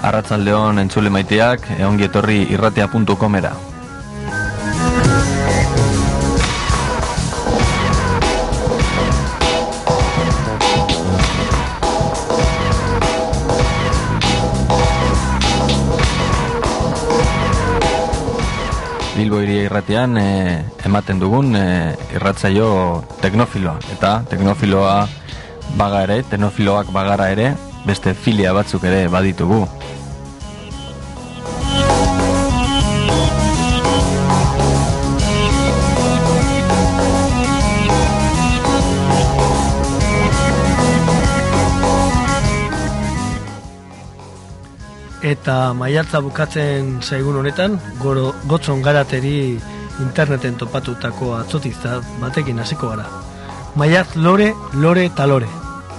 Arratsaldeon entzule maiteak, ongi etorri irratia.comera. Bilbo Hiria Irratian ematen dugun irratsaio teknofiloa, eta teknofiloak bagara ere, beste filia batzuk ere baditugu. Eta maiatza bukatzen zaigun honetan, gotzon garateri interneten topatutako atzotizta batekin hasiko gara. Maiatz lore eta lore.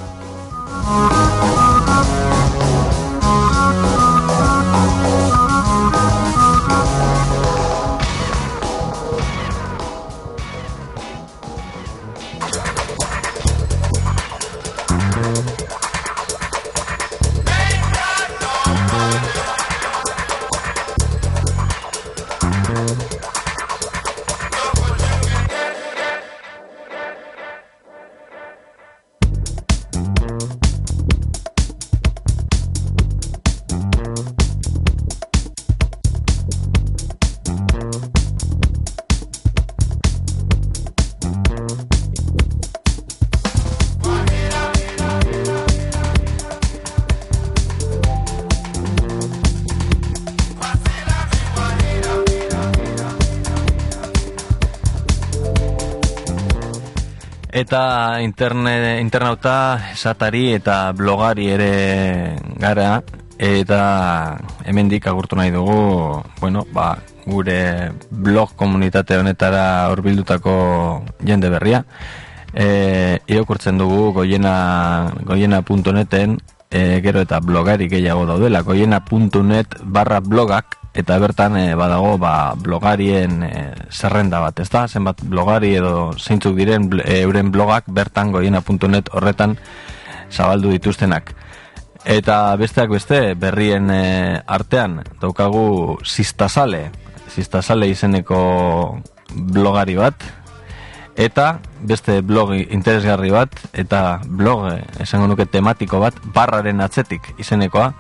Eta internauta esatari eta blogari ere gara, eta hemendik agurtu nahi dugu, gure blog komunitate honetara hurbildutako jende berria. Irakurtzen dugu goiena.neten, gero eta blogari gehiago daudela, goiena.net/blogak, eta bertan badago blogarien zerrenda bat, ezta? Zenbat blogari edo zeintzuk diren euren blogak bertan goiena.net horretan zabaldu dituztenak. Eta besteak beste berrien artean daukagu Sistasale izeneko blogari bat, eta beste blog interesgarri bat, eta blog esango nuke tematiko bat, barraren atzetik izenekoa,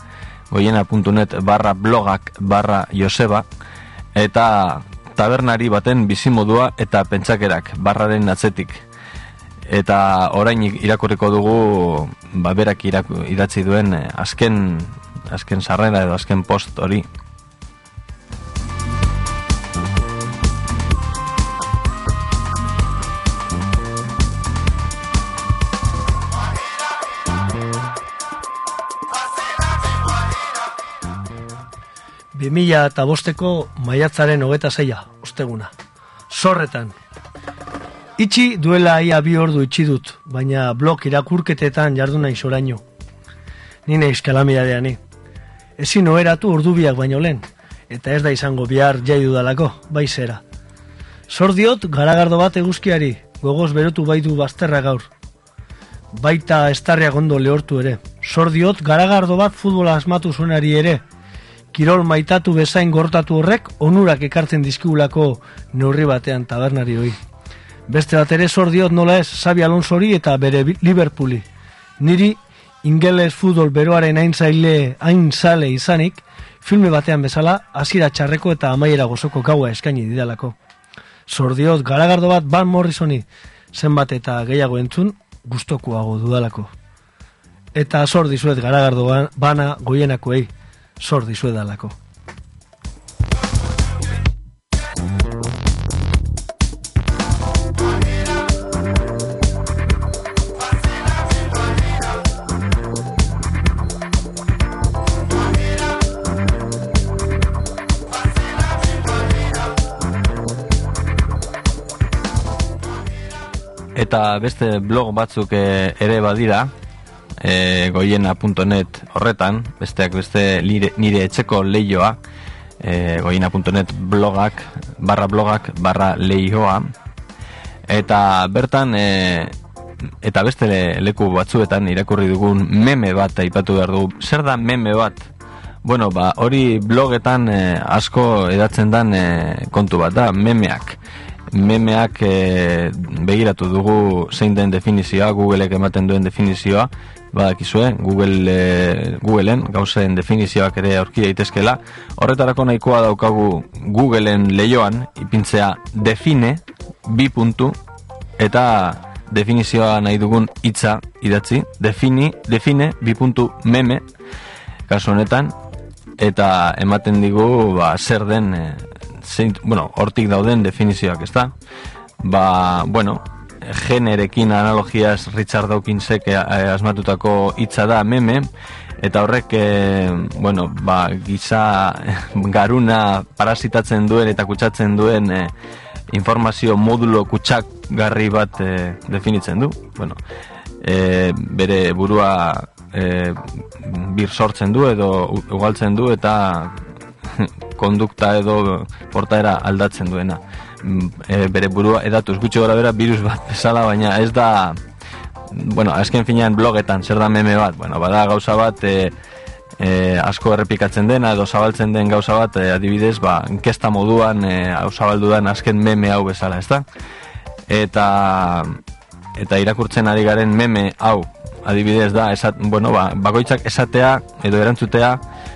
goiena.net/blogak/Joseba, eta tabernari baten bizimodua eta pentsakerak barraren atzetik. Eta orain irakurriko dugu berak idatzi duen azken sarrera edo azken post hori. Eta bosteko maiatzaren 26, osteguna. Zorretan. Itxi duela ia 2 ordu itxi dut, baina blog irakurketetan jardu naiz oraino. Ni naiz kalamitatea ni. Ezin oheratu ordubiak baino lehen, eta ez da izango bihar jai dudalako, bai zera. Zor diot garagardo bat eguzkiari, gogoz berotu baitu bazterra gaur. Baita estarriak ondo lehortu ere. Zor diot garagardo bat futbola asmatu zuenari ere, kirol maitatu bezain gortatu horrek onurak ekartzen dizkigulako neurri batean tabernari hori. Beste bat ere zor diot nola ez Xabi Alonsori eta bere Liverpooli. Niri ingeles futbol beroaren aintzale izanik, filme batean bezala hasiera txarreko eta amaiera gozoko gaua eskaini didalako. Zor diot garagardo bat Van Morrisoni, zenbat eta gehiago entzun gustokoago dudalako. Eta zor dizuet garagardo bana goienakoei. Zor dizuedalako. Eta beste blog batzuk ere badira, goiena.net horretan, besteak beste nire etxeko lehioa, goiena.net blogak/leioa, eta bertan eta beste leku batzuetan irakurri dugun meme bat aipatu behar dugu. Zer da meme bat? Bueno, hori blogetan asko edatzen dan kontu bat da, memeak. Memeak begiratu dugu zein den definizioa, Googleek ematen duen definizioa, badakizue, Googleen gauzen definizioak ere aurki daitezkela. Horretarako nahikoa daukagu Googleen leioan ipintzea define, bi puntu, eta definizioa nahi dugun hitza idatzi, define, bi puntu meme, kasu honetan, eta ematen digu zer den, hortik dauden definizioak, ezta? Generekin analogiaz Richard Dawkinsek asmatutako hitza da meme, eta horrek giza garuna parasitatzen duen eta kutsatzen duen informazio modulo kutsagarri bat definitzen du. Bere burua bir sortzen du edo ugaltzen du eta kondukta edo portaera aldatzen duena. Bere burua edatuz gutxi gora bera virus bat bezala, baina ez da, azken finean blogetan zer da meme bat, bada gauza bat asko errepikatzen dena edo zabaltzen den gauza bat, adibidez, inkesta moduan zabaldu den azken meme hau bezala, ezta? Eta irakurtzen ari garen meme hau, adibidez da, bakoitzak esatea edo erantzutea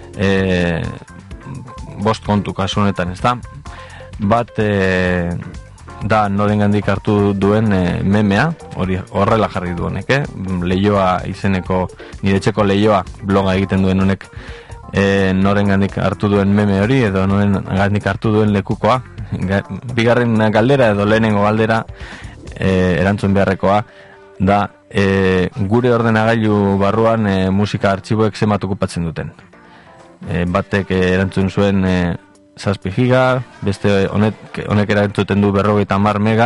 bost kontu kasu honetan, ezta? Bat da norengandik hartu duen memea, horrela jarri du honek, Leioa izeneko, nire etxeko Leioa bloga egiten duen honek, norengandik hartu duen meme hori edo norengandik hartu duen lekukoa. Bigarren galdera edo lehenengo galdera erantzun beharrekoa da gure ordenagailu barruan musika artxiboek zenbat okupatzen duten. Batek erantzun zuen 7 giga, beste honek erantzuten du 50 mega.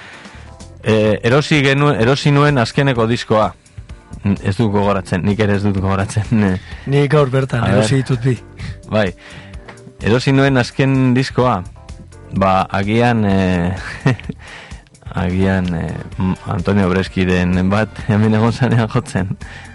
Erosi nuen azkeneko diskoa. Ez dut gogoratzen, nik ere ez dut gogoratzen. Nik gaur bertan, erosi ditut bi. Bai, erosi nuen azken diskoa, agian Antonio Breskiren bat hemen egon zanean jotzen.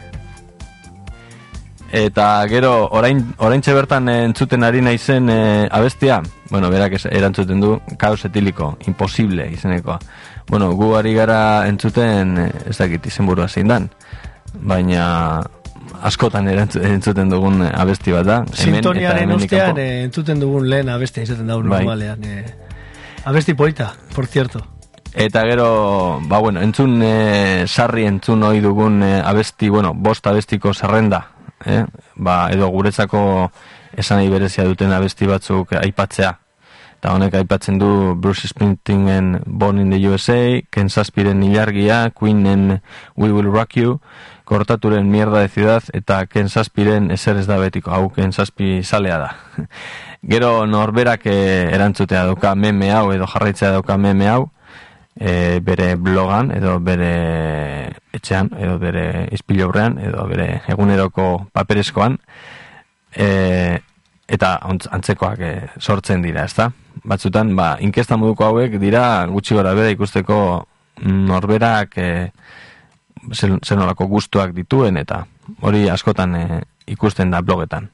Eta gero, oraintxe bertan entzuten ari naizen abestia, berak erantzuten du kaos etiliko, imposible izenekoa. Gu ari gara entzuten, ez dakit izenburua zein dan, baina askotan entzuten dugun abesti bat da. Sintoniaren ostean entzuten dugun lehen abestia izaten da normalean. Abesti polita, por cierto. Eta gero, entzun sarri entzun ohi dugun abesti, bost abestiko zerrenda, edo guretzako esan nahi berezia duten abesti batzuk aipatzea. Eta honek aipatzen du Bruce Springsteenen Born in the USA, Ken Zazpiren Ilargia, Queenen We Will Rock You, Kortaturen Mierda de Ciudad, eta Ken Zazpiren Ezer ez da betiko, hau Ken Zazpi salea da. Gero norberak erantzutea dauka meme hau, edo jarraitzea dauka meme hau, bere blogan, edo bere etxean, edo bere izpilourrean, edo bere eguneroko paperezkoan, eta antzekoak sortzen dira, ezta? Batzutan, inkesta moduko hauek dira gutxi gora bera ikusteko norberak zenolako gustuak dituen, eta hori askotan ikusten da blogetan.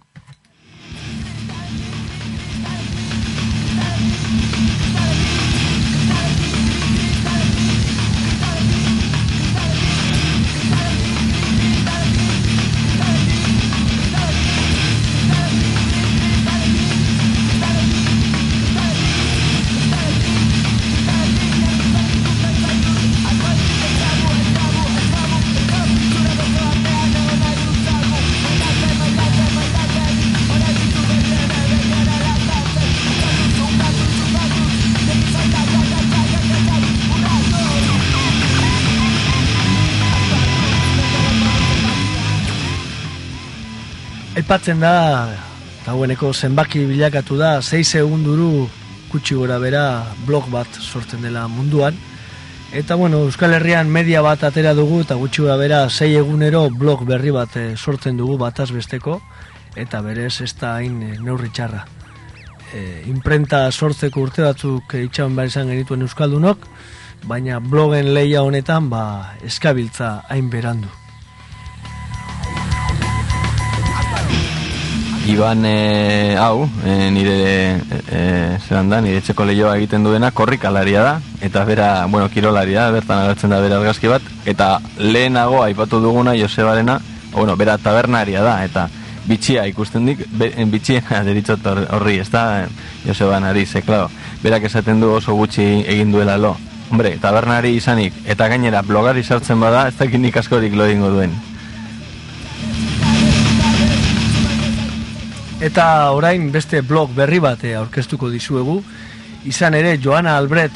Aipatzen da, dagoeneko zenbaki bilakatu da, 6 segunduru gutxi gora bera blog bat sortzen dela munduan. Eta Euskal Herrian media bat atera dugu eta gutxi gora bera 6 egunero blog berri bat sortzen dugu bataz besteko. Eta berez ez da hain neurri txarra. Imprenta sortzeko urte batzuk itxaron behar izan genituen Euskaldunok, baina blogen lehia honetan eskabiltza hain berandu. Iban hau, nire etxeko lehioa egiten duena korrikalaria da, eta bera, kirolaria da, bertan agertzen da bera argazki bat, eta lehenago aipatu duguna Josebarena, bera tabernaria da, eta bitxia ikusten dik, bitxiena deritzot horri, ez da, Joseban ari, klaro, berak esaten du oso gutxi egin duela lo. Hombre, tabernari izanik, eta gainera blogari sartzen bada, ez dakit nik askorik lo egingo duen. Eta orain beste blog berri bat aurkeztuko dizuegu, izan ere Joana Albret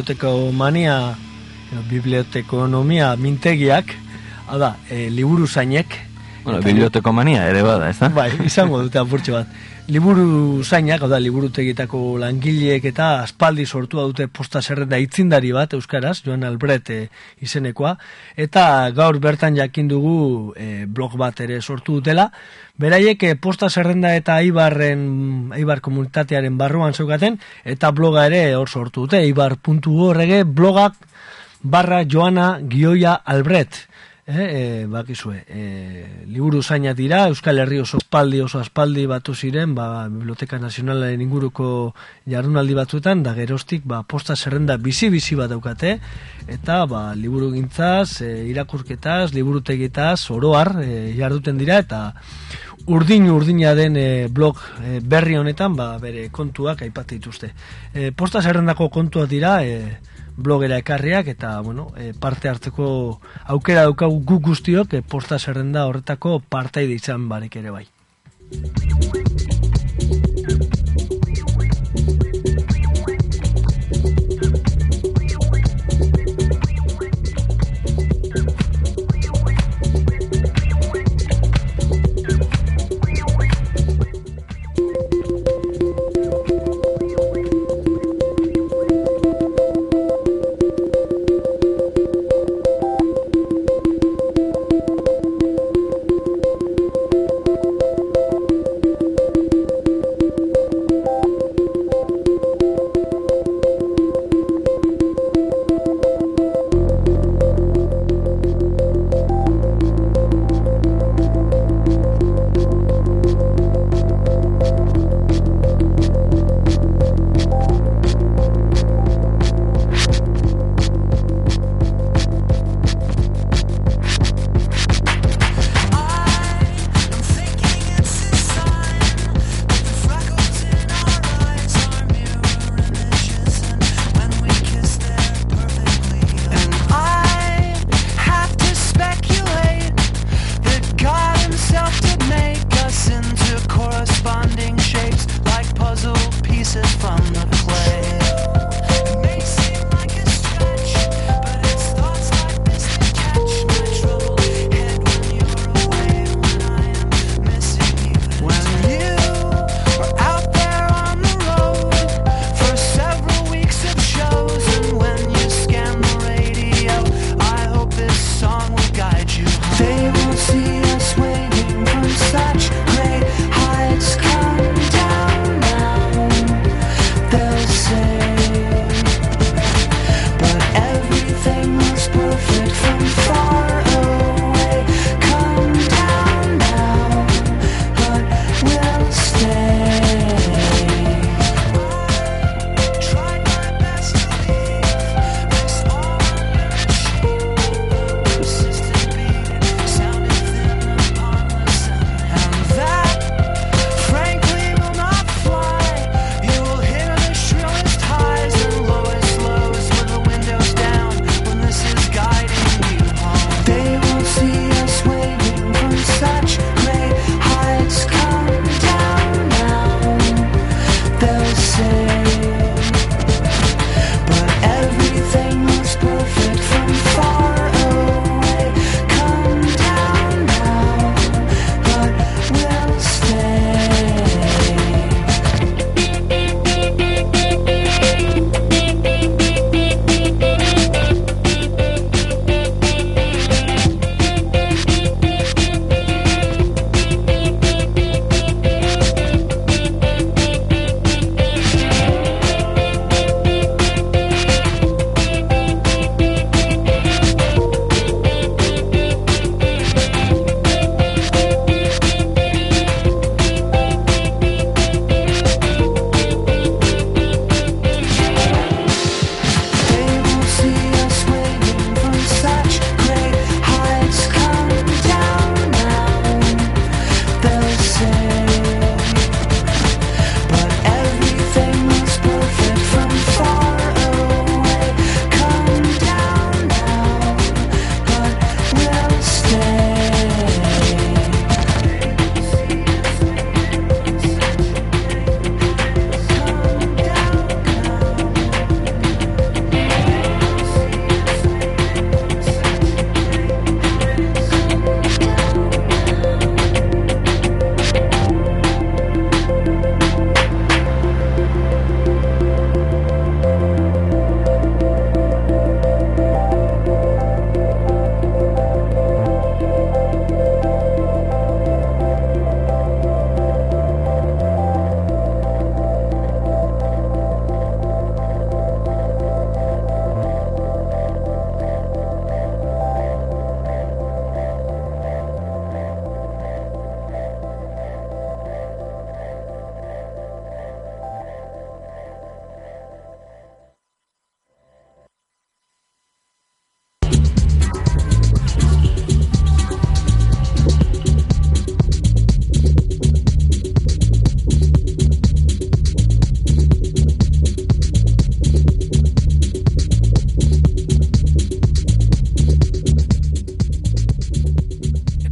bibliotekonomia mintegiak, hau da, liburu zainek. Bibliotekomania ere bada, ez da? Bai, izango dute apurtxo bat. Liburu zainak, hau da, liburutegietako langileek eta aspaldi sortua dute posta zerrenda itzindari bat, euskaraz, Joan Albret izenekoa, eta gaur bertan jakin dugu blog bat ere sortu dutela. Beraiek posta zerrenda eta Eibar komunitatearen barruan zeukaten, eta bloga ere hor sortu dute, eibar.org blogak /Joana_Albret. Bakizue, liburu zainak dira, Euskal Herri oso aspaldi batu ziren, Biblioteka Nazionalaren inguruko jardunaldi batzuetan, da geroztik posta zerrenda bizi bat daukate, eta liburu gintzaz, irakurketaz, liburutegitaz, oroar jarduten dira, eta urdina den blog berri honetan, bere kontuak aipatu dituzte. Posta zerrendako kontuak dira, blogera ekarriak, eta parte hartzeko aukera daukagu guk guztiok posta zerrenda horretako partaide izan barik ere bai.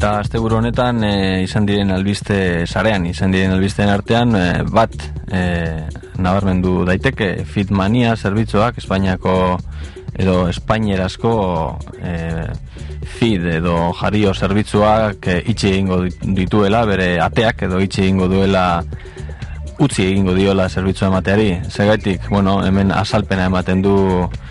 Eta asteburu honetan izan diren albiste sarean, izan diren albisteen artean bat nabarmendu daiteke Fitmania zerbitzuak, Espainiako edo espainierazko feed edo jario zerbitzuak itxi egingo dituela, bere ateak edo itxi egingo duela, utzi egingo diola zerbitzua emateari. Zergatik, bueno, hemen azalpena ematen du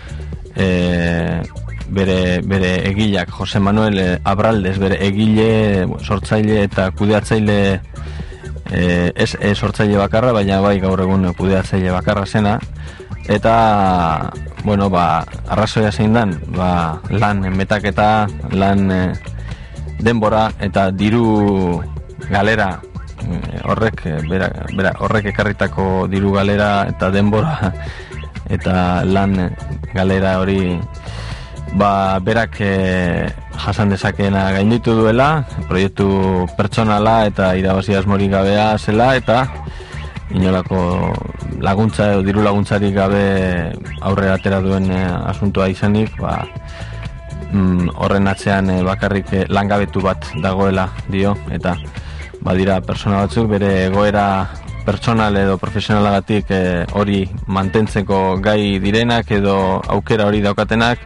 bere egileak, Jose Manuel Abraldez, bere egile, sortzaile eta kudeatzaile, ez sortzaile bakarra, baina bai gaur egun kudeatzaile bakarra zena. Eta, bueno, arrazoia zein dan, lan metaketa, lan denbora eta diru galera, horrek ekarritako diru galera eta denbora eta lan galera hori berak jasan dezakeena gainditu duela, proiektu pertsonala eta irabazi asmorik gabea zela, eta inolako laguntza edo diru laguntzarik gabe aurrera atera duen asuntoa izanik, horren atzean bakarrik langabetu bat dagoela dio, eta badira pertsona batzuk bere egoera pertsonal edo profesionalagatik hori mantentzeko gai direnak edo aukera hori daukatenak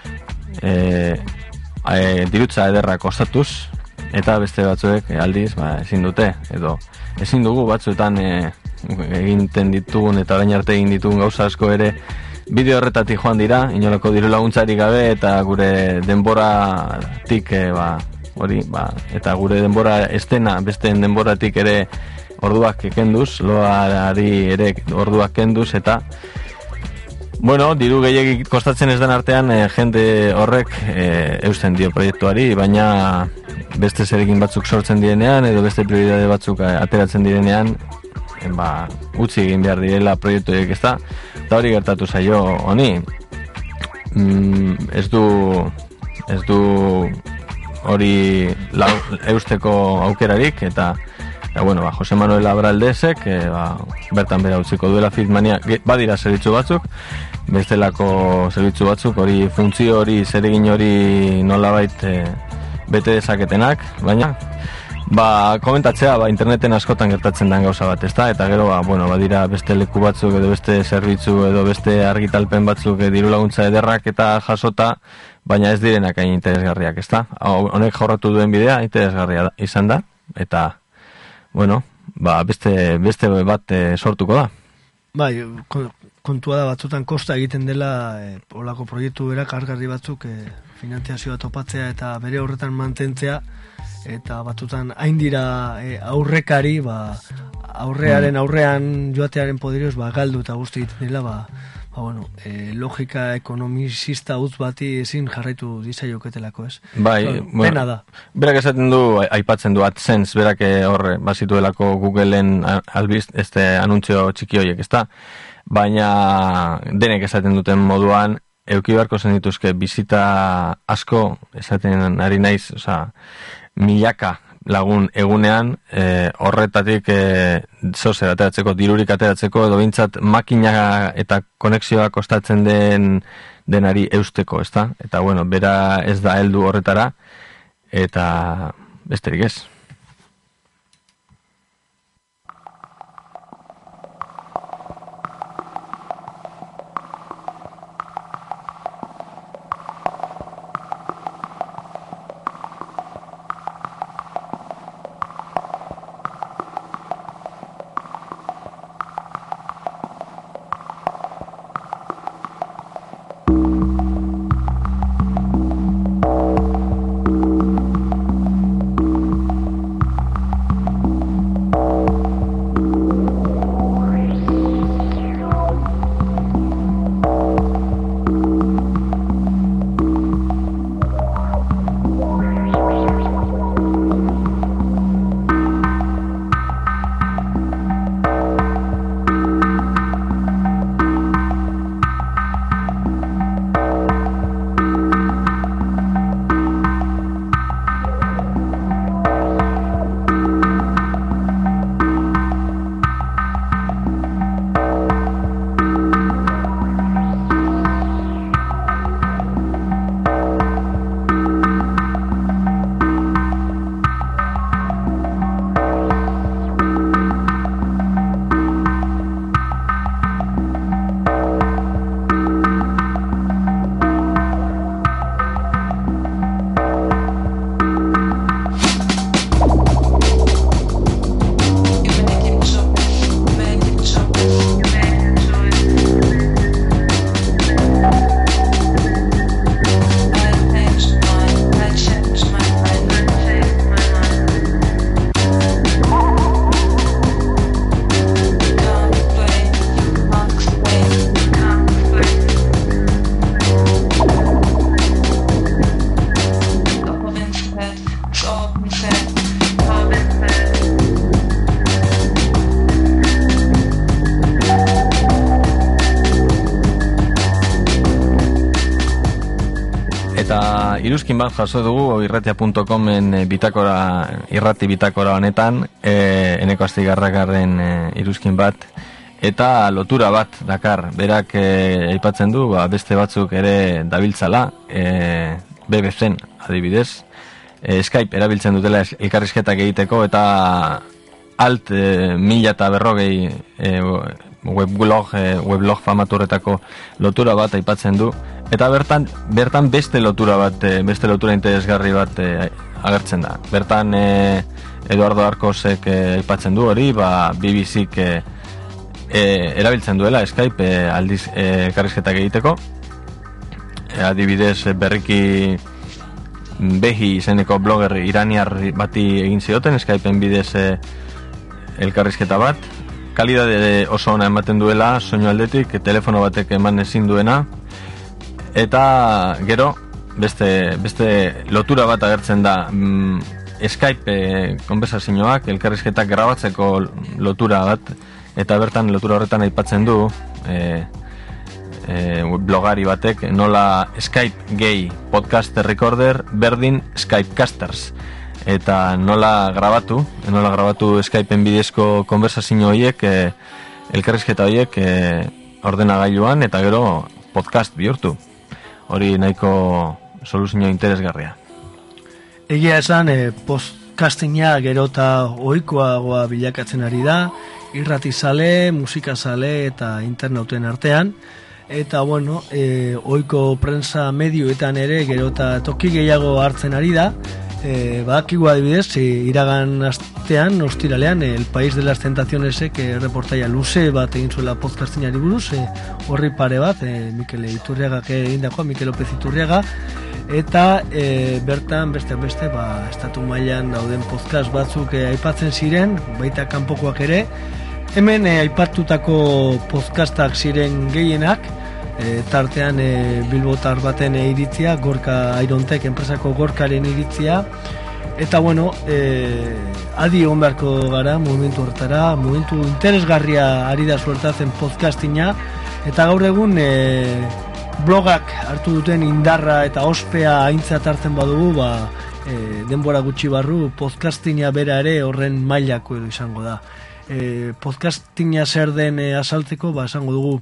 dirutza ederra kostatuz, eta beste batzuek aldiz ezin dute, edo ezin dugu batzuetan egiten ditugun eta orain arte egin ditugun gauza asko ere bideo horretatik joan dira, inolako diru laguntzarik gabe, eta gure denboratik hori, eta gure denbora estena besteen denboratik ere orduak kenduz, loari ere orduak kenduz, eta bueno, diru gehiagik kostatzen ez den artean jende horrek eusten dio proiektuari, baina beste zerekin batzuk sortzen direnean edo beste prioridade batzuk ateratzen direnean utzi egin behar direla proiektu horiek, ezta? Eta hori gertatu zaio honi. Ez du hori eusteko aukerarik, eta bueno, Jose Manuel Abraldezek bertan bera utziko duela Fitmania. Badira zerbitzu batzuk, bestelako zerbitzu batzuk, hori funtzio hori, zeregin hori nolabait bete dezaketenak, baina komentatzea interneten askotan gertatzen den gauza bat, ezta? Eta gero badira beste leku batzuk edo beste zerbitzu edo beste argitalpen batzuk diru laguntza ederrak eta jasota, baina ez direnak hain interesgarriak, ezta? Honek jorratu duen bidea interesgarria izan da, eta bueno, beste bat sortuko da. Bai, kontua da batzutan kosta egiten dela olako proiektu erakargarri batzuk finanziazioa topatzea eta bere horretan mantentzea, eta batzutan hain dira aurrekari, aurrearen joatearen poderioz galdu eta guzti egiten dela, logika ekonomizista utz bati ezin jarraitu dizaioketelako, ez? Bai, pena da. Berak esaten du, aipatzen du AdSense, berak horre bazituelako Googleen anuntzio txiki horiek, ezta? Baina denek esaten duten moduan, eduki beharko zen dituzke bizita asko, esaten ari naiz, milaka lagun egunean, horretatik zozer ateratzeko, dirurik ateratzeko, edo bintzat makina eta konexioa kostatzen denari eusteko, ezta? Eta bueno, bera ez da heldu horretara, eta besterik ez. iruzkin bat jaso dugu irratia.comen irrati bitakora honetan, Eneko Astigarragarren iruzkin bat, eta lotura bat dakar. Berak aipatzen du, beste batzuk ere dabiltzala, BBC-en adibidez, Skype erabiltzen dutela elkarrizketak egiteko, eta alt 1040 weblog famaturretako lotura bat aipatzen du, eta bertan beste lotura interesgarri bat agertzen da. Bertan Eduardo Arcosek aipatzen du hori, BBC-k erabiltzen duela Skype aldiz elkarrizketak egiteko. Adibidez, berriki Behi izeneko blogger iraniar bati egin zioten Skypeen bidez elkarrizketa bat. Kalidade oso ona ematen duela soinu aldetik, telefono batek eman ezin duena, eta gero beste lotura bat agertzen da, Skype konversazioak, elkarrizketak grabatzeko lotura bat, eta bertan lotura horretan aipatzen du blogari batek nola Skype gay podcast recorder berdin Skypecasters, eta nola grabatu Skypeen bidezko konversazio horiek, elkarrizketa horiek ordenagailuan, eta gero podcast bihurtu. Hori nahiko soluzio interesgarria. Egia esan, podcastinga gero eta ohikoagoa bilakatzen ari da, irratizale, musikazale eta internauten artean, eta bueno, ohiko prensa medioetan ere gero eta toki gehiago hartzen ari da. Badakigu adibidez, iragan astean, ostiralean, El País de las Tentacionesek reportaia luze bat egin zuela podcastinari buruz, horri pare bat, Mikel Iturriagak egindakoa, Mikel López Iturriaga, eta bertan beste estatu mailan dauden podcast batzuk aipatzen ziren, baita kanpokoak ere. Hemen aipatutako podcastak ziren gehienak, tartean bilbotar baten iritzia, Gorka Irontek enpresako Gorkaren iritzia, eta bueno, adi egon beharko gara momentu horretara, momentu interesgarria ari da suertatzen podcastina, eta gaur egun blogak hartu duten indarra eta ospea aintzat hartzen badugu, denbora gutxi barru podcastina bera ere horren mailako edo izango da. Podcastina zer den azaltzeko, esango dugu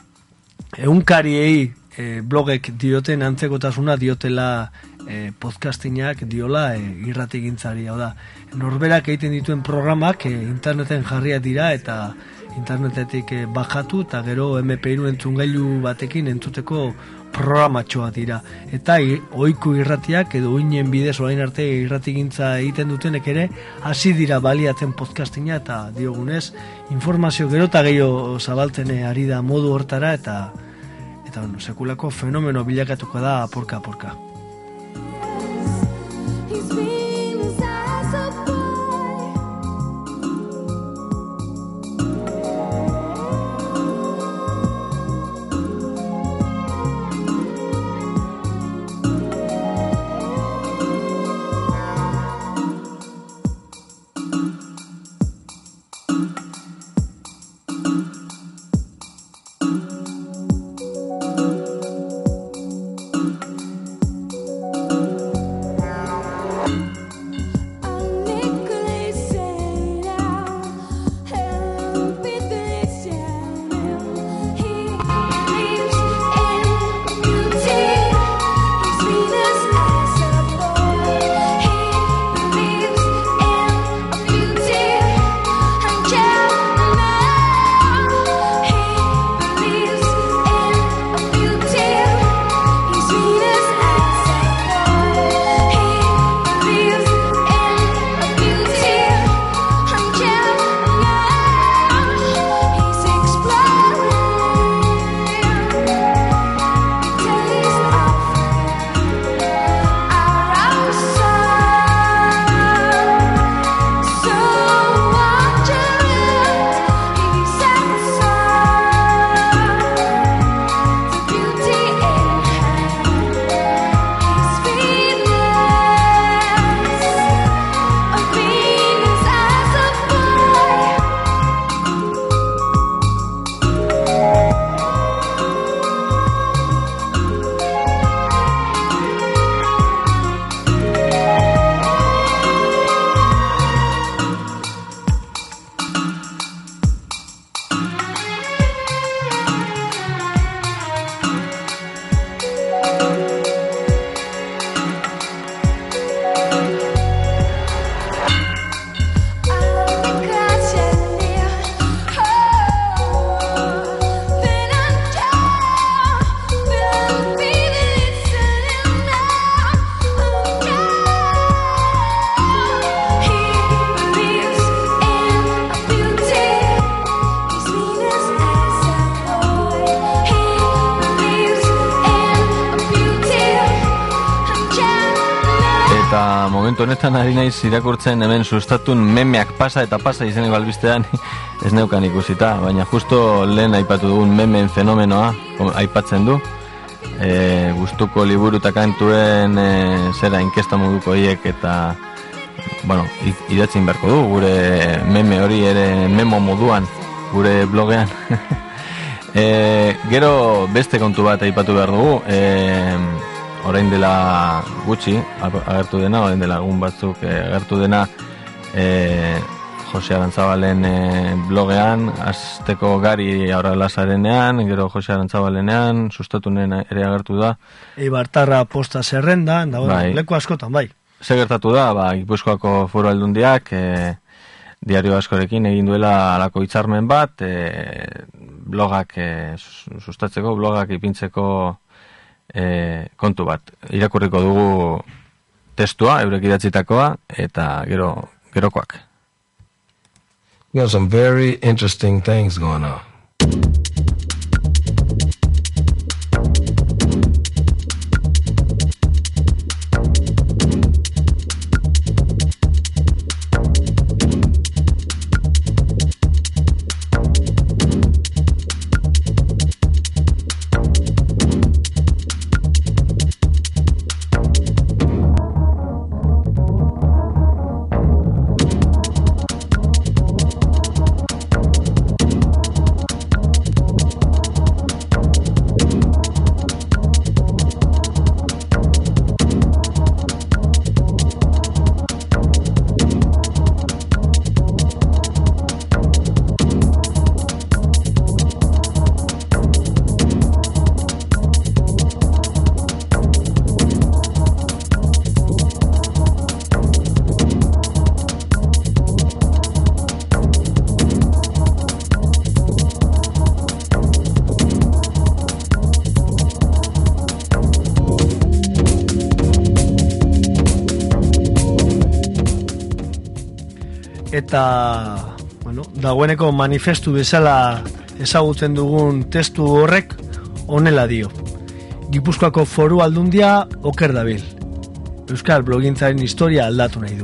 egunkariei blogek dioten antzekotasuna diotela podcastinak diola irratigintzari. Hau da, norberak egiten dituen programak interneten jarriak dira eta internetetik bajatu eta gero MP3 entzungailu batekin entzuteko programatxoa dira. Eta ohiko irratiak edo oinen bidez orain arte irratigintza egiten dutenek ere hasi dira baliatzen podcastina, eta diogunez informazio gero eta gehiago zabaltzen ari da modu hortara, eta bueno, sekulako fenomeno bilakatuko da apurka. Yeah. momentu honetan ari naiz irakurtzen hemen sustatun memeak pasa eta pasa izeneko albistean ez neukan ikusita, baina justo lehen aipatu dugun memeen fenomenoa aipatzen du. Gustuko liburu eta kantuen zera inkesta moduko hiek eta bueno, idatzin beharko du gure meme hori ere memo moduan gure blogean. Gero beste kontu bat aipatu behar dugu, orain dela gutxi agertu dena, orain dela egun batzuk agertu dena Jose Arantzabalen blogean, azteko Gari Aurrelasarenean, gero Jose Arantzabalenean, sustatunen ere agertu da. Eibartarra posta zerrenda, da bai. Leku askotan, bai. Ze gertatu da, Gipuzkoako Foru Aldundiak Diario Askorekin egin duela alako hitzarmen bat, blogak sustatzeko, blogak ipintzeko kontu bat. Irakurriko dugu testua, eurek idatzitakoa, eta gerokoak. We got some very interesting things going on. Eta, bueno, dagoeneko manifestu bezala ezagutzen dugun testu horrek honela dio. Gipuzkoako Foru Aldundia oker dabil. Euskal blogintzaren historia aldatu nahi du.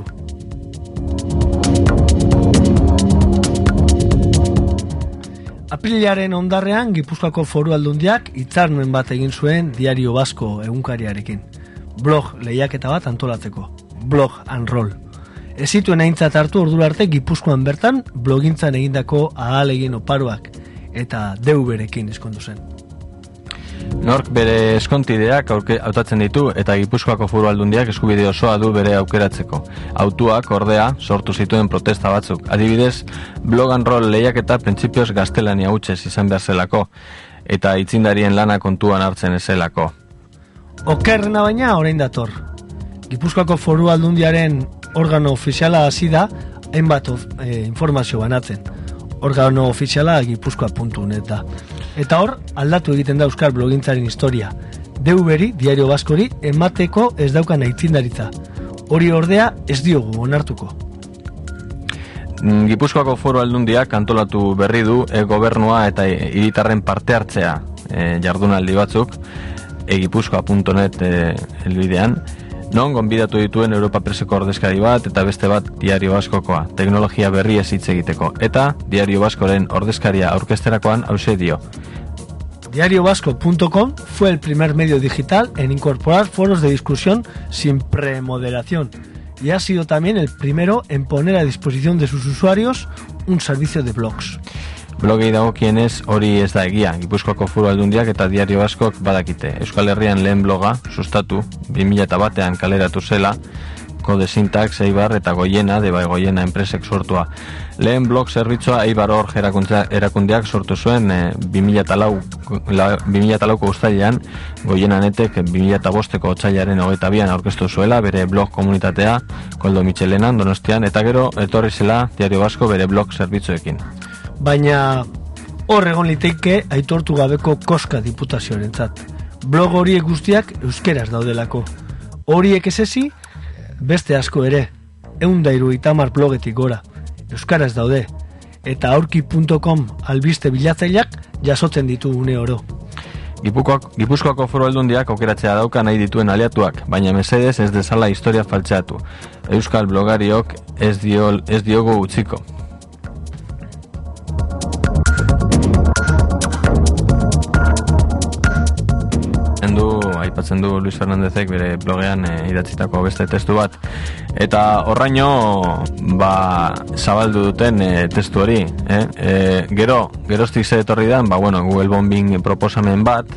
Aprilaren ondarrean Gipuzkoako Foru Aldundiak hitzarmen bat egin zuen Diario Basko egunkariarekin. Blog lehiaketa bat antolatzeko. Blog and Roll. Ez zituen aintzat hartu ordura arte Gipuzkoan bertan blogintzan egindako ahalegin oparoak eta deuberekin eskondu zen. Nork bere eskontideak hautatzen ditu eta Gipuzkoako Foru Aldundiak eskubide osoa du bere aukeratzeko. Autuak ordea sortu zituen protesta batzuk. Adibidez, blog and roll lehiaketa printzipioz gaztelania hutsez izan behar zelako eta aitzindarien lana kontuan hartzen ezelako. Okerrena baina orain dator. Gipuzkoako Foru Aldundiaren organo ofiziala hasi da hainbat informazio banatzen. Organo ofiziala gipuzkoa.net da. Eta hor, aldatu egiten da Euskal blogintzaren historia. Deuberi, Diario Baskori, emateko ez daukan aitzindaritza. Hori ordea ez diogu onartuko. Gipuzkoako Foru Aldundiak antolatu berri du gobernua eta hiritarren parte hartzea jardunaldi batzuk gipuzkoa.net helbidean. Non gonbidatu dituen Europa Preseko ordezkari bat eta beste bat Diario Baskokoa, teknologia berri ez hitz egiteko. Eta Diario Baskoren ordezkaria aurkezterakoan hauxe dio. DiarioBasco.com fue el primer medio digital en incorporar foros de discusión sin premoderación y ha sido también el primero en poner a disposición de sus usuarios un servicio de blogs. Blogei dagokienez hori ez da egia. Gipuzkoako Foru Aldundiak eta Diario Baskok badakite. Euskal Herrian lehen bloga sustatu 2001an kaleratu zela Kode Syntax, Eibar eta Goiena, Debai Goiena enpresek sortua. Lehen blog zerbitzua Eibar hor erakundeak sortu zuen 2004ko uztailean, Goiena netek 2005ko otsailaren 22an aurkeztu zuela bere blog komunitatea Koldo Michelenan Donostian eta gero etorri zela Diario Basko bere blog zerbitzuekin. Baina hor egon liteke aitortu gabeko koska diputazioarentzat. Blog horiek guztiak euskeraz daudelako. Horiek esezi, beste asko ere, 170 blogetik gora, euskaraz daude, eta aurki.com albiste bilatzaileak jasotzen ditu une oro. Gipuzkoako Foru Aldundiak aukeratzea dauka nahi dituen aliatuak, baina mesedez ez dezala historia faltxeatu. Euskal blogariok ez diogu utziko. Aipatzen du Luis Fernandezek bere blogean idatzitako beste testu bat, eta horraino zabaldu duten testu hori, geroztik ze etorri dan, Google bombing proposamen bat,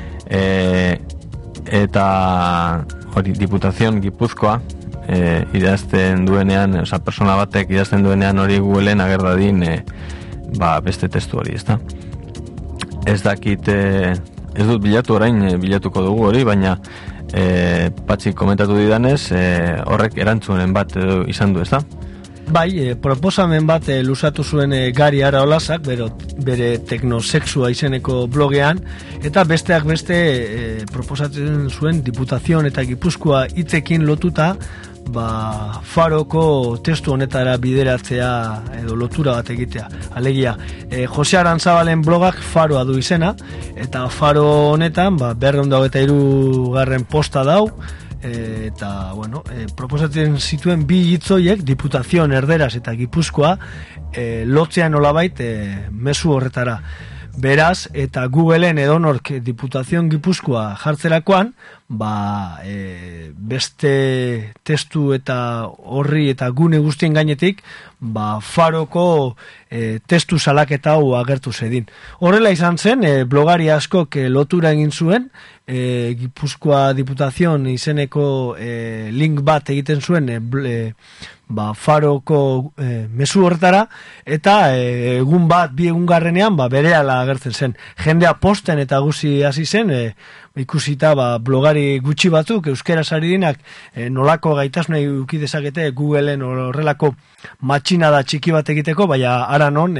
eta hori Diputazion Gipuzkoa idazten duenean, persona batek idazten duenean hori Googleen agerdadin beste testu hori, ezta? Ez dakit ez dut bilatu orain, bilatuko dugu hori, baina Patxik komentatu didanez, horrek erantzunen bat izan du, ezta? Bai, proposamen bat luzatu zuen Gari Araolazak, bere teknosexua izeneko blogean, eta besteak beste proposatzen zuen Diputazion eta Gipuzkoa hitzekin lotuta, Faroko testu honetara bideratzea edo lotura bat egitea. Alegia, Jose Arantzabalen blogak Faroa du izena, eta Faro honetan 223. Posta dau, eta proposatzen zituen bi hitzoiek, Diputazion erderaz eta Gipuzkoa, lotzean nolabait mezu horretara. Beraz, eta Googleen edonork Diputazion Gipuzkoa jartzerakoan, beste testu eta horri eta gune guztien gainetik, Faroko testu salaketa hau agertu zedin. Horrela izan zen, blogari askok lotura egin zuen, Gipuzkoa Diputazion izeneko link bat egiten zuen Faroko mezu horretara, eta bi egungarrenean berehala agertzen zen. Jendea posten eta guzi hasi zen, ikusita blogari gutxi batzuk euskaraz ari dinak nolako gaitasuna eduki dezakete Googleen horrelako matxinada txiki bat egiteko, baina ara non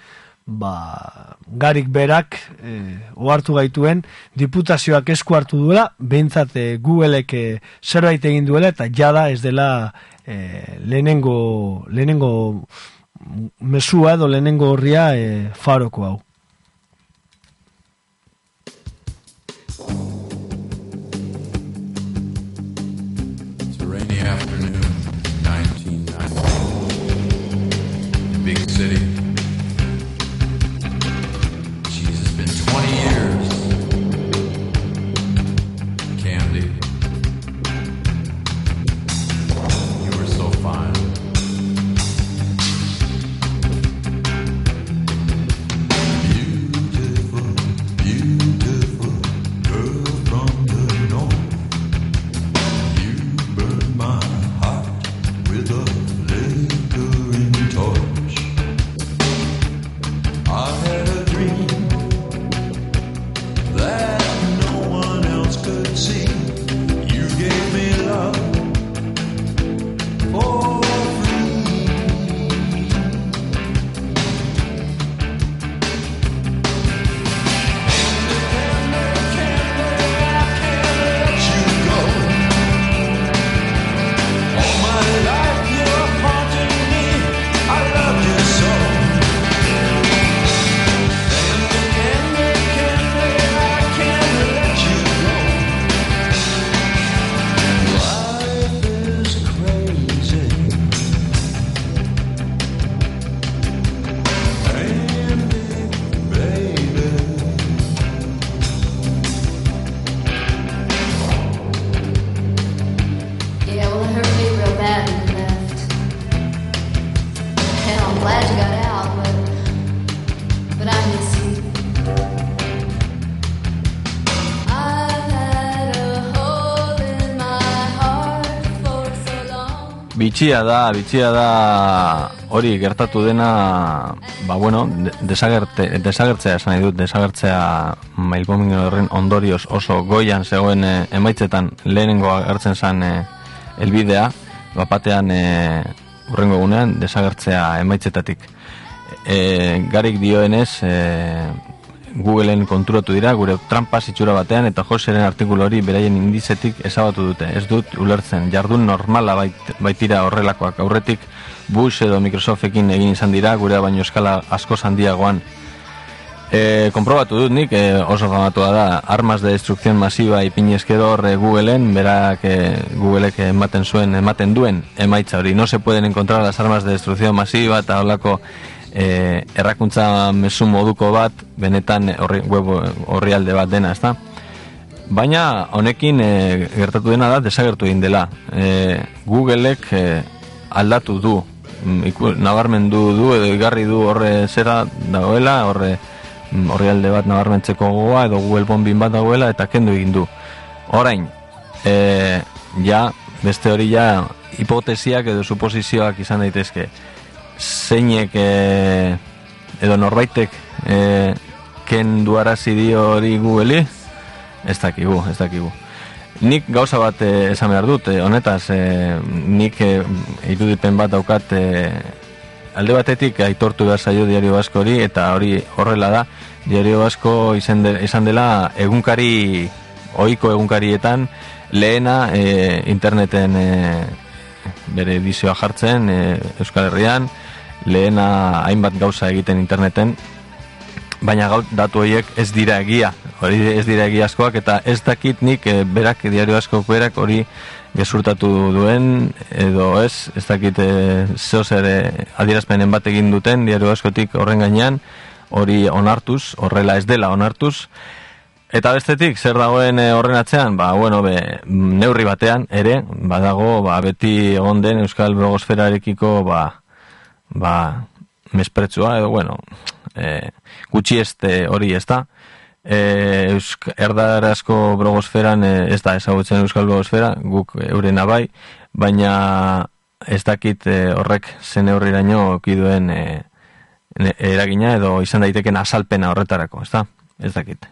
Garik berak ohartu gaituen Diputazioak esku hartu duela, behintzat Googleek zerbait egin duela, eta jada ez dela lehenengo mesua edo lehenengo horria Faroko hau. It's a rainy afternoon, 1990. Big city. Jeez, it's been 20 years. Candy. You were so fine. Beautiful, beautiful girl from the north. You burned my heart with a flickering torch. I had a dream that no one else could see. You gave me love for free. Candy, I can't let you go. All my life you're haunting me. I love you so. Candy, I can't let you go. Life is crazy. Candy, baby. Yeah, well, it hurt me real bad when you left. And I'm glad you got out, but I miss you. I've had a hole in my heart for so long. Bitxia da hori gertatu dena, desagertzea esan nahi dut, desagertzea mailbombing horren ondorioz oso goian zegoen emaitzetan lehenengo agertzen zen helbidea, batean hurrengo egunean desagertzea emaitzetatik. Garik dioenez, Googleen konturatu dira gure trampa itxura batean, eta Joseren artikulu hori beraien indizetik ezabatu dute. Ez dut ulertzen, jardun normala baitira horrelakoak. Aurretik Bush edo Microsoftekin egin izan dira, gure baino eskala asko handiagoan. Konprobatu dut nik, oso famatua da, armas de destrucción masiva ipinezkero Googleen, berak Googleek ematen duen emaitza hori. No se pueden encontrar las armas de destrucción masiva eta holako errakuntza mezu moduko bat, benetan web orrialde bat dena, ezta? Baina honekin gertatu dena da desagertu egin dela. Googleek aldatu du, nabarmendu du edo igarri du horre zera dagoela, orrialde bat nabarmentzeko gogoa edo Google bombin bat dagoela eta kendu egin du. Orain, ja, beste hori ja hipotesiak edo suposizioak izan daitezke. Zeinek edo norbaitek kendu arazi dio hori Google'i, ez dakigu. Nik gauza bat esan behar dut, honetaz, nik irudipen bat daukat alde batetik aitortu behar zaio Diario Vasco hori, eta hori horrela da, Diario Vasco izan dela egunkari, ohiko egunkarietan, lehena interneten bere edizioa jartzen Euskal Herrian, lehena hainbat gauza egiten interneten, baina datu horiek ez dira egia, hori ez dira egiazkoak, eta ez dakit nik berak, Diario Askok berak hori gezurtatu duen, edo ez dakit zehozer adierazpenen bat egin duten Diario Askotik horren gainean, hori onartuz, horrela ez dela onartuz, eta bestetik, zer dagoen horren atzean, neurri batean ere, badago, beti egon den Euskal blogosferarekiko, mespretsua, edo, gutxieste hori ez da. Erdarazko blogosferan ez da ezagutzen Euskal blogosfera, guk eurena bai, baina ez dakit horrek zen neurriraino okiduen eragina edo izan daiteken azalpena horretarako, ez da? Ez dakit.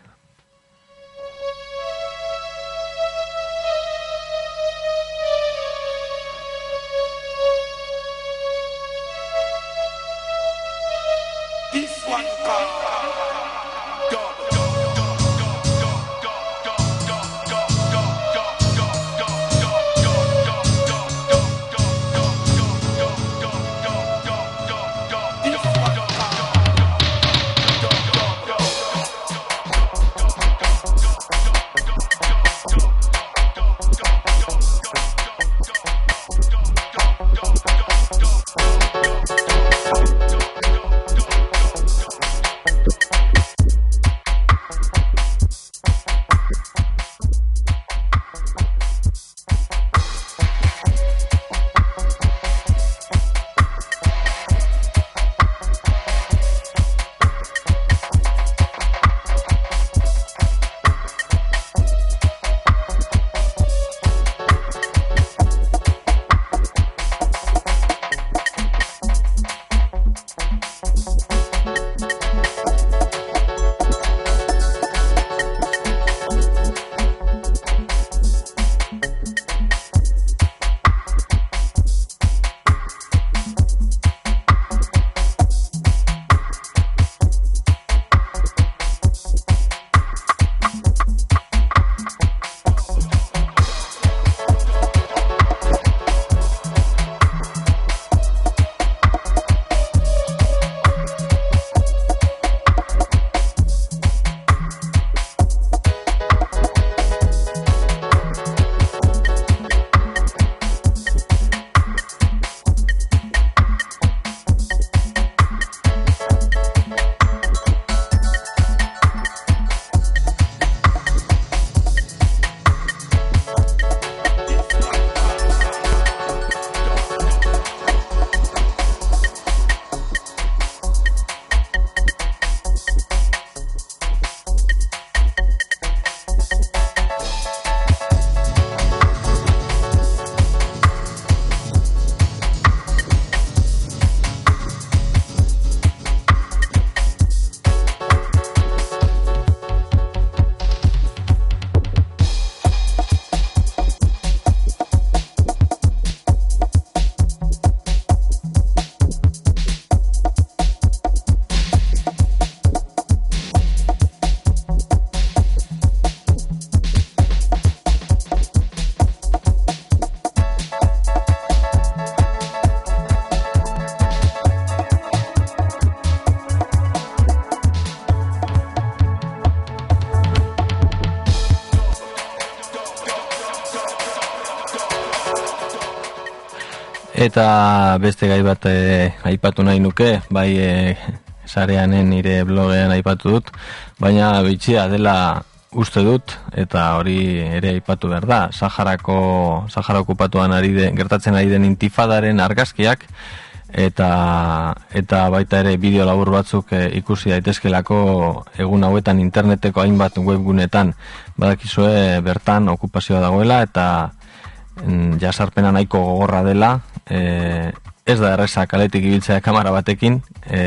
Eta beste gai bat aipatu nahi nuke, bai sareanen nire blogean aipatu dut, baina bitxia dela uste dut, eta hori ere aipatu behar da, Sahara okupatuan gertatzen ari den intifadaren argazkiak, eta baita ere bideo labur batzuk ikusi daitezkelako egun hauetan interneteko hainbat webgunetan. Badakizue bertan okupazioa dagoela eta jasarpena nahiko gogorra dela, ez da erreza kaletik ibiltzea kamera batekin,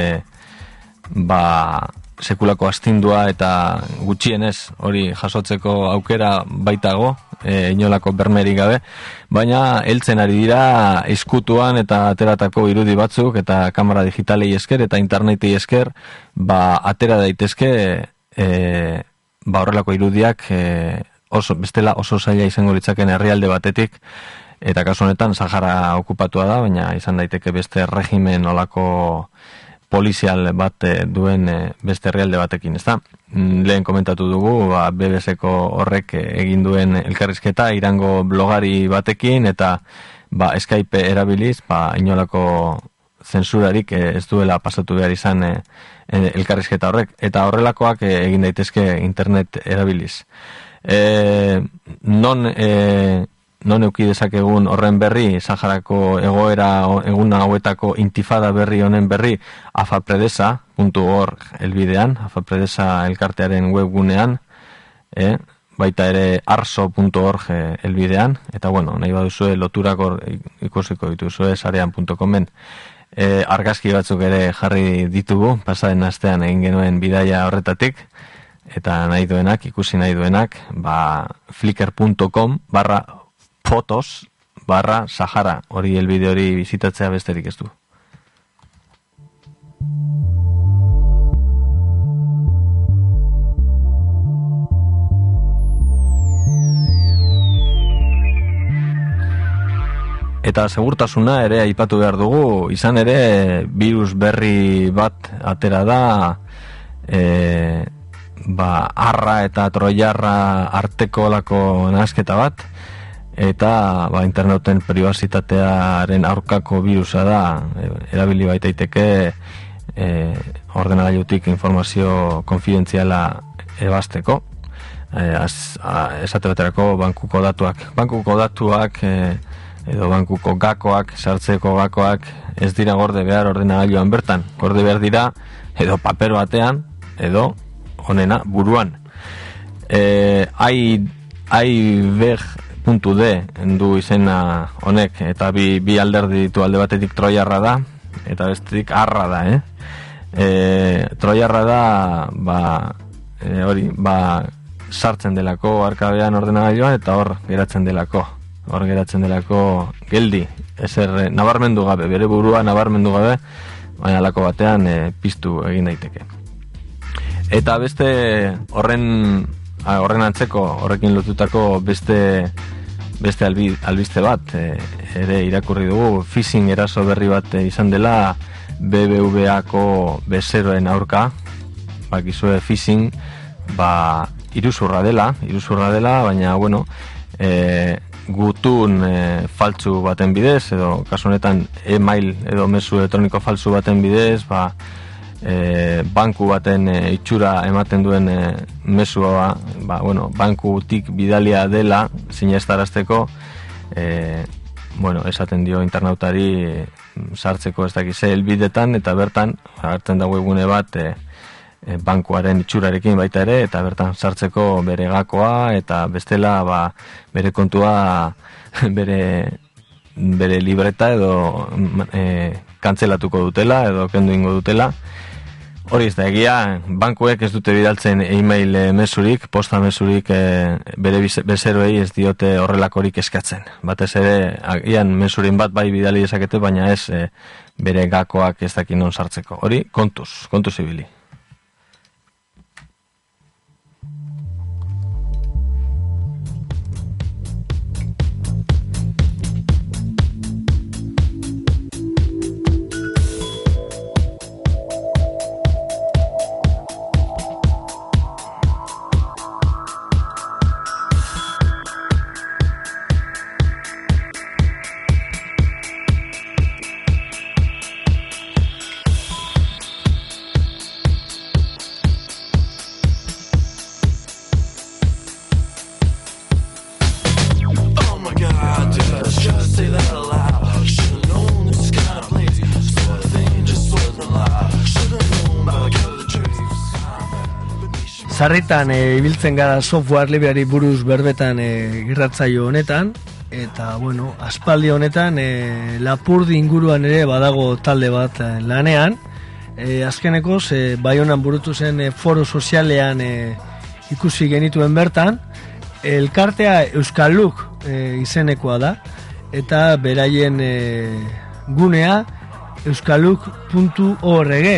sekulako astindua eta gutxienez hori jasotzeko aukera baitago, inolako bermerik gabe, baina heltzen ari dira eskutuan eta ateratako irudi batzuk eta kamera digitalei esker eta internetei esker, atera daitezke horrelako irudiak bestela oso zaila izango litzaken herrialde batetik, eta kasu honetan Sahara okupatua da, baina izan daiteke beste regimen olako polizial bat duen beste herrialde batekin, ezta? Lehen komentatu dugu, BBC-ko horrek egin duen elkarrizketa Irango blogari batekin, eta Skype erabiliz, inolako zensurarik ez duela pasatu behar izan elkarrizketa horrek, eta horrelakoak egin daitezke internet erabiliz. Non euki dezakegun horren berri, Saharako egoera egun hauetako intifada berri honen berri, afapredesa.org elbidean, afapredesa elkartearen webgunean, baita ere arso.org elbidean, eta nahi baduzue loturako ikusiko dituzue sarean.comen. Argazki batzuk ere jarri ditugu, pasaden astean egin genuen bidaia horretatik, eta ikusi nahi duenak, flickr.com/fotos/Sahara, hori elbide hori bizitatzea besterik ez du. Eta segurtasuna ere aipatu behar dugu, izan ere virus berri bat atera da, arra eta troiarra arteko lako nahasketa bat, eta interneten pribazitatearen aurkako virusa da, erabili baitaiteke ordenagailutik informazio konfidentziala ebasteko, esate baterako bankuko datuak edo bankuko gakoak, sartzeko gakoak ez dira gorde behar ordenagailuan bertan, gorde behar dira edo paper batean edo honena buruan. Aibeg.d du izena honek, eta bi alderdi ditu, alde batetik troiarra da eta bestetik arra da, troiarra da sartzen delako arkabean ordenagailuan eta hor geratzen delako geldi, ezer nabarmendu gabe, bere burua nabarmendu gabe, baina alako batean piztu egin daiteke. Eta beste horren antzeko, horrekin lotutako beste albiste bat ere irakurri dugu, phishing eraso berri bat izan dela BBVA-ko bezeroen aurka. Bakizue phishing iruzurra dela, baina gutun faltsu baten bidez, edo kasu honetan e-mail edo mezu elektroniko faltsu baten bidez, banku baten itxura ematen duen mesua, bankutik bidalia dela sinestarazteko, esaten dio internautari sartzeko ez dakize helbidetan, eta bertan hartzen da webgune bat bankuaren itxurarekin baita ere, eta bertan sartzeko bere gakoa, eta bestela bere kontua bere libreta edo kantzelatuko dutela edo kendu ingo dutela. Hori ez da egia, bankuek ez dute bidaltzen e-mail mesurik, posta mesurik bere bezeroei ez diote horrelakorik eskatzen. Batez ere, agian mesurin bat bai bidali dezakete, baina ez bere gakoak ez dakin non sartzeko. Hori, kontuz ibili. Sarritan ibiltzen gara software libreari buruz berbetan irratzaio honetan, eta bueno, aspaldi honetan Lapurdi inguruan ere badago talde bat lanean. Azkenekoz Baionan burutu zen foro sozialean ikusi genituen bertan, elkartea Euskaluk izenekoa da, eta beraien gunea euskaluk.org.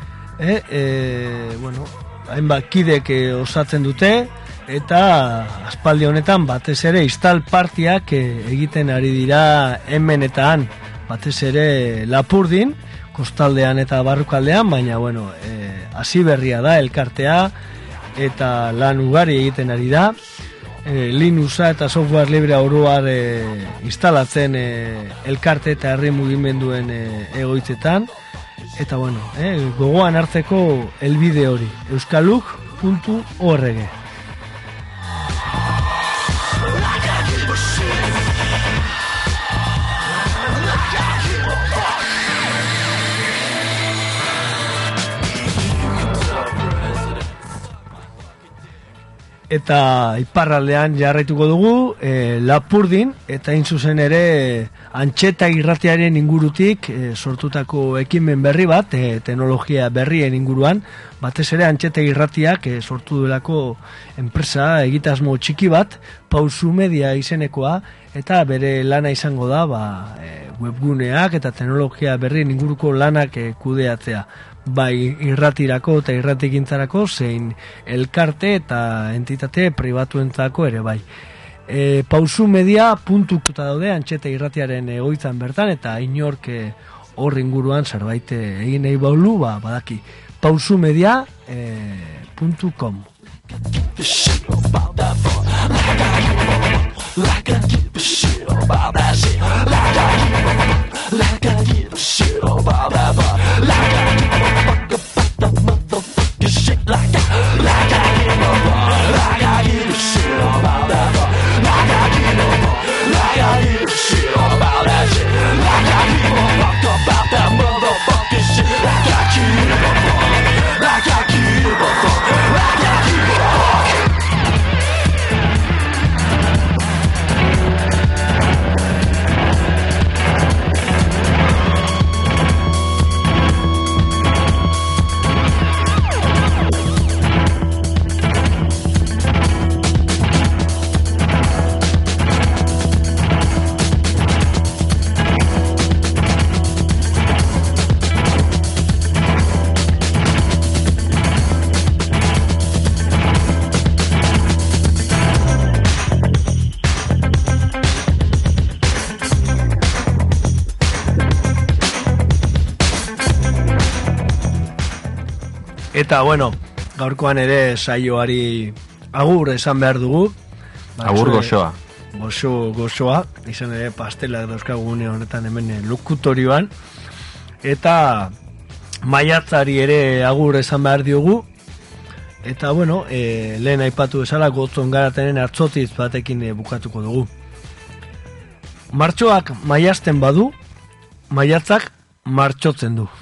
Bueno, hainbat kidek osatzen dute, eta aspaldi honetan batez ere instal partiak egiten ari dira hemen eta han, batez ere Lapurdin, kostaldean eta barrukaldean, baina bueno, hasi berria da elkartea, eta lan ugari egiten ari da. Linuxa eta software libre oroar instalatzen elkarte eta herri mugimenduen egoitzetan, eta bueno, gogoan hartzeko helbide hori, euskaluk.org. Eta iparraldean jarraituko dugu Lapurdin, eta hain zuzen ere Antxeta irratiaren ingurutik sortutako ekimen berri bat, teknologia berrien inguruan, batez ere Antxeta irratiak sortu duelako enpresa egitasmo txiki bat, Pausu Media izenekoa, eta bere lana izango da webguneak eta teknologia berrien inguruko lanak kudeatzea. Bai irratirako eta irratigintzarako zein elkarte eta entitate pribatuentzako ere bai. Pausumedia.kuta daude Antxeta irratiaren egoitzan bertan, eta inork hor inguruan zerbait egin nahi baulu, badaki. Pausumedia.com. Eta bueno, gaurkoan ere saioari agur esan behar dugu. Agur goxoa. Goxoa, izan ere pastelak dauzkagune honetan hemen lokutorioan. Eta maiatzari ere agur esan behar diogu. Eta bueno, lehen aipatu bezala Gotzon Garatenen hartzotiz batekin bukatuko dugu. Martxoak maiazten badu, maiatzak martxotzen du.